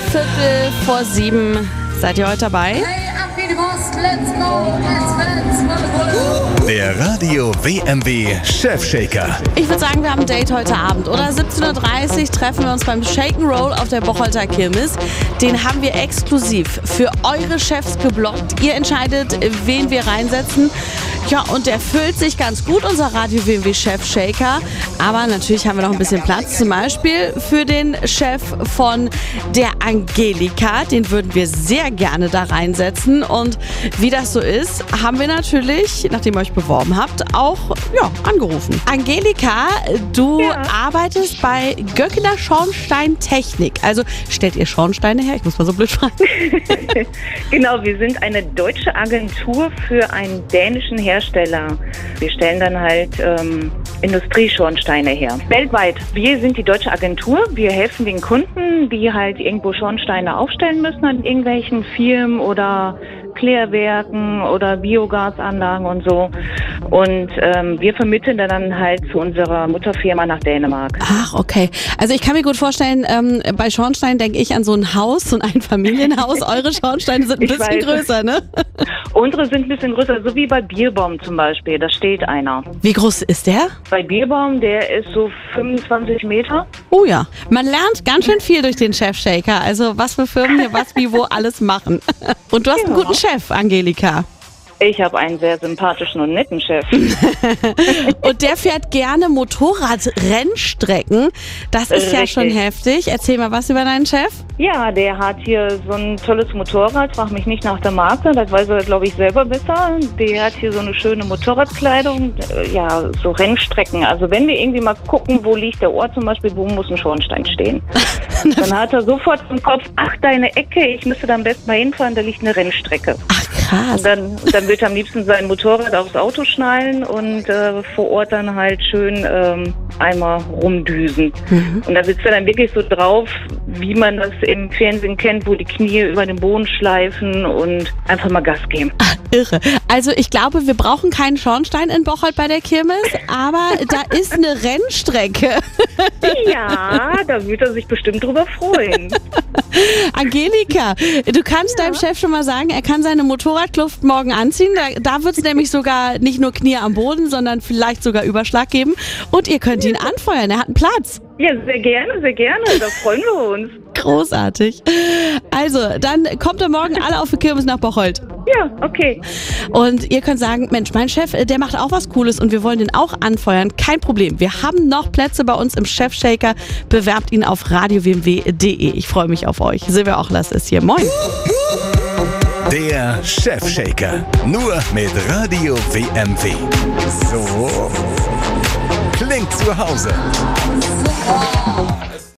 6:15. Seid ihr heute dabei? Hey, ab in die Post, let's go, let's Der Radio WMW Chefshaker. Ich würde sagen, wir haben ein Date heute Abend, oder? 17:30 Uhr treffen wir uns beim Shake'n'Roll auf der Bocholter Kirmes. Den haben wir exklusiv für eure Chefs geblockt. Ihr entscheidet, wen wir reinsetzen. Ja, und der füllt sich ganz gut, unser Radio WMW Chefshaker. Aber natürlich haben wir noch ein bisschen Platz, zum Beispiel für den Chef von der Angelika. Den würden wir sehr gerne da reinsetzen. Und wie das so ist, haben wir natürlich, nachdem ihr euch beworben habt, auch angerufen. Angelika, du arbeitest bei Göckener Schornsteintechnik. Also stellt ihr Schornsteine her? Ich muss mal so blöd fragen. Genau, wir sind eine deutsche Agentur für einen dänischen Hersteller. Wir stellen dann halt Industrieschornsteine her. Weltweit. Wir sind die deutsche Agentur. Wir helfen den Kunden, die halt irgendwo Schornsteine aufstellen müssen an irgendwelchen Firmen oder Klärwerken oder Biogasanlagen und so. Und wir vermitteln dann halt zu unserer Mutterfirma nach Dänemark. Ach, okay. Also ich kann mir gut vorstellen, bei Schornsteinen denke ich an so ein Haus, so ein Einfamilienhaus. Eure Schornsteine sind ein bisschen größer, ne? Unsere sind ein bisschen größer, so wie bei Bierbaum zum Beispiel. Da steht einer. Wie groß ist der? Bei Bierbaum, der ist so 25 Meter. Oh ja, man lernt ganz schön viel durch den Chefshaker. Also was für Firmen hier was wie wo alles machen. Und du hast einen guten Chef, Angelika. Ich habe einen sehr sympathischen und netten Chef. Und der fährt gerne Motorradrennstrecken. Das ist ja schon heftig. Erzähl mal was über deinen Chef. Ja, der hat hier so ein tolles Motorrad. Frag mich nicht nach der Marke, das weiß er, glaube ich, selber besser. Der hat hier so eine schöne Motorradkleidung. Ja, so Rennstrecken. Also wenn wir irgendwie mal gucken, wo liegt der Ort zum Beispiel, wo muss ein Schornstein stehen. Dann hat er sofort im Kopf, ach, deine Ecke, ich müsste da am besten mal hinfahren, da liegt eine Rennstrecke. Ach, krass. Und dann wird er am liebsten sein Motorrad aufs Auto schnallen und vor Ort dann halt schön einmal rumdüsen. Und da sitzt er dann wirklich so drauf, wie man das im Fernsehen kennt, wo die Knie über den Boden schleifen und einfach mal Gas geben. Ach, irre. Also ich glaube, wir brauchen keinen Schornstein in Bocholt bei der Kirmes, aber da ist eine Rennstrecke. Ja, da wird er sich bestimmt drüber freuen. Angelika, du kannst deinem Chef schon mal sagen, er kann seine Motorradkluft morgen anziehen. Da wird es nämlich sogar nicht nur Knie am Boden, sondern vielleicht sogar Überschlag geben. Und ihr könnt ihn anfeuern, er hat einen Platz. Ja, sehr gerne, da freuen wir uns. Großartig. Also, dann kommt ihr morgen alle auf die Kirmes nach Bocholt. Ja, okay. Und ihr könnt sagen, Mensch, mein Chef, der macht auch was Cooles und wir wollen den auch anfeuern. Kein Problem. Wir haben noch Plätze bei uns im Chefshaker. Bewerbt ihn auf radiowmw.de. Ich freue mich auf euch. Silvia Ochlas ist hier. Moin. Der Chefshaker. Nur mit Radio WMW. So klingt zu Hause.